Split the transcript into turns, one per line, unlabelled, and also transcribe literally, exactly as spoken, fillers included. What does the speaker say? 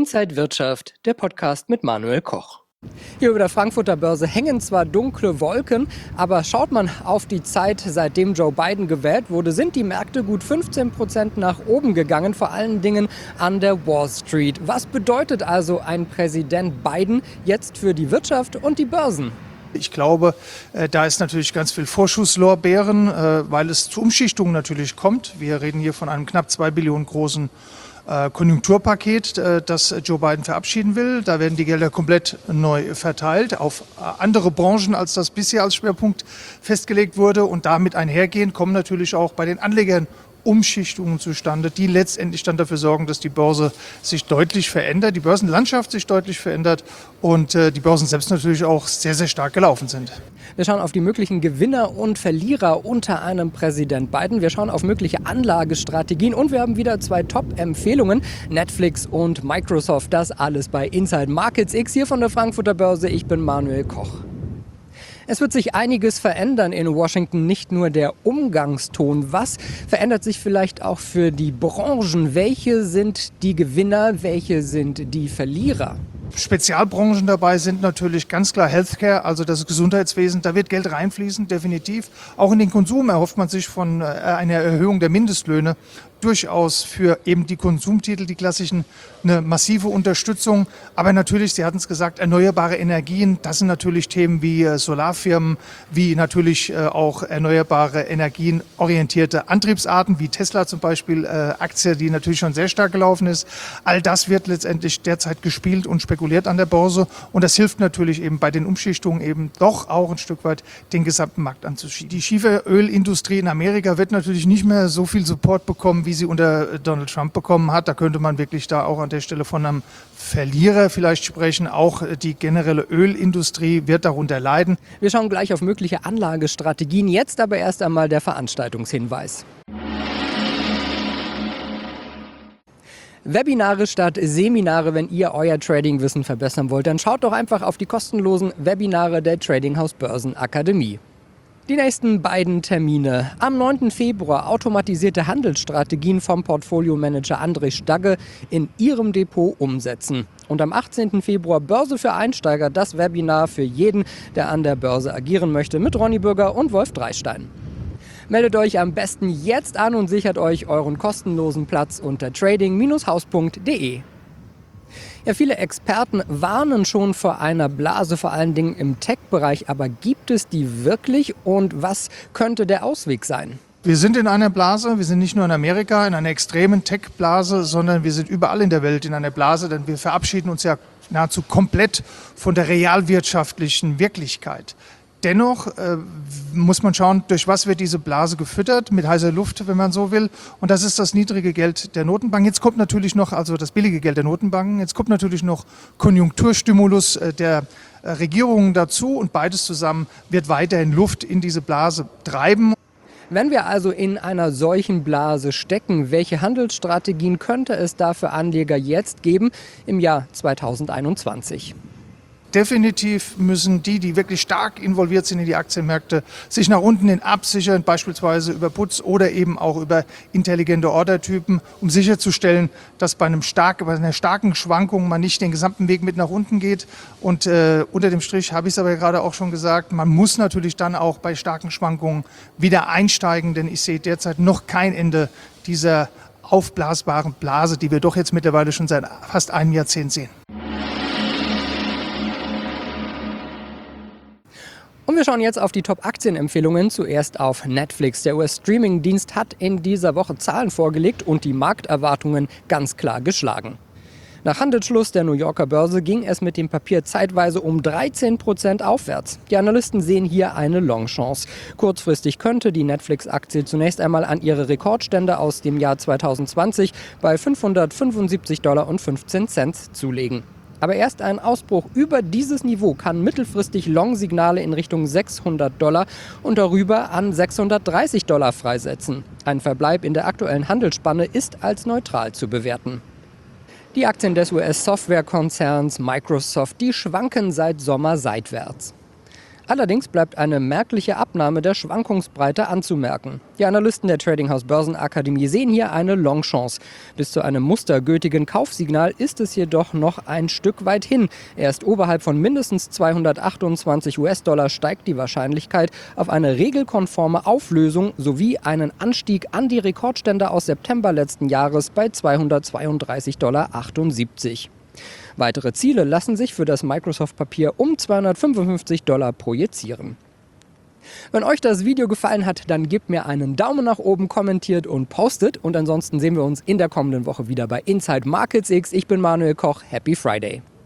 Inside Wirtschaft, der Podcast mit Manuel Koch. Hier über der Frankfurter Börse hängen zwar dunkle Wolken, aber schaut man auf die Zeit, seitdem Joe Biden gewählt wurde, sind die Märkte gut fünfzehn Prozent nach oben gegangen, vor allen Dingen an der Wall Street. Was bedeutet also ein Präsident Biden jetzt für die Wirtschaft und die Börsen?
Ich glaube, da ist natürlich ganz viel Vorschusslorbeeren, weil es zu Umschichtungen natürlich kommt. Wir reden hier von einem knapp zwei Billionen großen Konjunkturpaket, das Joe Biden verabschieden will. Da werden die Gelder komplett neu verteilt auf andere Branchen, als das bisher als Schwerpunkt festgelegt wurde. Und damit einhergehend kommen natürlich auch bei den Anlegern Umschichtungen zustande, die letztendlich dann dafür sorgen, dass die Börse sich deutlich verändert, die Börsenlandschaft sich deutlich verändert und äh, die Börsen selbst natürlich auch sehr, sehr stark gelaufen sind.
Wir schauen auf die möglichen Gewinner und Verlierer unter einem Präsident Biden. Wir schauen auf mögliche Anlagestrategien und wir haben wieder zwei Top-Empfehlungen, Netflix und Microsoft. Das alles bei Inside Markets X hier von der Frankfurter Börse. Ich bin Manuel Koch. Es wird sich einiges verändern in Washington, nicht nur der Umgangston. Was verändert sich vielleicht auch für die Branchen? Welche sind die Gewinner, welche sind die Verlierer?
Spezialbranchen dabei sind natürlich ganz klar Healthcare, also das Gesundheitswesen. Da wird Geld reinfließen, definitiv. Auch in den Konsum erhofft man sich von einer Erhöhung der Mindestlöhne durchaus für eben die Konsumtitel, die klassischen, eine massive Unterstützung. Aber natürlich, Sie hatten es gesagt, erneuerbare Energien, das sind natürlich Themen wie Solarfirmen, wie natürlich auch erneuerbare Energien orientierte Antriebsarten, wie Tesla zum Beispiel, Aktie, die natürlich schon sehr stark gelaufen ist. All das wird letztendlich derzeit gespielt und spekuliert an der Börse. Und das hilft natürlich eben bei den Umschichtungen eben doch auch ein Stück weit den gesamten Markt anzuschieben. Die Schieferölindustrie in Amerika wird natürlich nicht mehr so viel Support bekommen, wie sie unter Donald Trump bekommen hat. Da könnte man wirklich da auch an der Stelle von einem Verlierer vielleicht sprechen. Auch die generelle Ölindustrie wird darunter leiden.
Wir schauen gleich auf mögliche Anlagestrategien. Jetzt aber erst einmal der Veranstaltungshinweis. Webinare statt Seminare, wenn ihr euer Tradingwissen verbessern wollt, dann schaut doch einfach auf die kostenlosen Webinare der Trading House Börsenakademie. Die nächsten beiden Termine. Am neunten Februar automatisierte Handelsstrategien vom Portfolio-Manager André Stagge in Ihrem Depot umsetzen. Und am achtzehnten Februar Börse für Einsteiger, das Webinar für jeden, der an der Börse agieren möchte, mit Ronny Bürger und Wolf Dreistein. Meldet euch am besten jetzt an und sichert euch euren kostenlosen Platz unter trading Bindestrich haus punkt de. Ja, viele Experten warnen schon vor einer Blase, vor allen Dingen im Tech-Bereich. Aber gibt es die wirklich und was könnte der Ausweg sein?
Wir sind in einer Blase, wir sind nicht nur in Amerika, in einer extremen Tech-Blase, sondern wir sind überall in der Welt in einer Blase, denn wir verabschieden uns ja nahezu komplett von der realwirtschaftlichen Wirklichkeit. Dennoch äh, muss man schauen, durch was wird diese Blase gefüttert, mit heißer Luft, wenn man so will. Und das ist das niedrige Geld der Notenbanken. Jetzt kommt natürlich noch, also das billige Geld der Notenbanken, jetzt kommt natürlich noch Konjunkturstimulus äh, der äh, Regierungen dazu. Und beides zusammen wird weiterhin Luft in diese Blase treiben.
Wenn wir also in einer solchen Blase stecken, welche Handelsstrategien könnte es da für Anleger jetzt geben im Jahr zweitausendeinundzwanzig?
Definitiv müssen die, die wirklich stark involviert sind in die Aktienmärkte, sich nach unten hin absichern, beispielsweise über Puts oder eben auch über intelligente Ordertypen, um sicherzustellen, dass bei, einem stark, bei einer starken Schwankung man nicht den gesamten Weg mit nach unten geht. Und äh, unter dem Strich habe ich es aber gerade auch schon gesagt, man muss natürlich dann auch bei starken Schwankungen wieder einsteigen, denn ich sehe derzeit noch kein Ende dieser aufblasbaren Blase, die wir doch jetzt mittlerweile schon seit fast einem Jahrzehnt sehen.
Und wir schauen jetzt auf die Top-Aktienempfehlungen. Zuerst auf Netflix. Der U S-Streaming-Dienst hat in dieser Woche Zahlen vorgelegt und die Markterwartungen ganz klar geschlagen. Nach Handelsschluss der New Yorker Börse ging es mit dem Papier zeitweise um dreizehn Prozent aufwärts. Die Analysten sehen hier eine Longchance. Kurzfristig könnte die Netflix-Aktie zunächst einmal an ihre Rekordstände aus dem Jahr zweitausendzwanzig bei fünfhundertfünfundsiebzig Komma fünfzehn Dollar zulegen. Aber erst ein Ausbruch über dieses Niveau kann mittelfristig Long-Signale in Richtung sechshundert Dollar und darüber an sechshundertdreißig Dollar freisetzen. Ein Verbleib in der aktuellen Handelsspanne ist als neutral zu bewerten. Die Aktien des U S-Softwarekonzerns Microsoft, die schwanken seit Sommer seitwärts. Allerdings bleibt eine merkliche Abnahme der Schwankungsbreite anzumerken. Die Analysten der Trading House Börsenakademie sehen hier eine Long-Chance. Bis zu einem mustergültigen Kaufsignal ist es jedoch noch ein Stück weit hin. Erst oberhalb von mindestens zweihundertachtundzwanzig US-Dollar steigt die Wahrscheinlichkeit auf eine regelkonforme Auflösung sowie einen Anstieg an die Rekordstände aus September letzten Jahres bei zweihundertzweiunddreißig Komma achtundsiebzig Dollar. Weitere Ziele lassen sich für das Microsoft-Papier um zweihundertfünfundfünfzig Dollar projizieren. Wenn euch das Video gefallen hat, dann gebt mir einen Daumen nach oben, kommentiert und postet. Und ansonsten sehen wir uns in der kommenden Woche wieder bei Inside Markets X. Ich bin Manuel Koch. Happy Friday!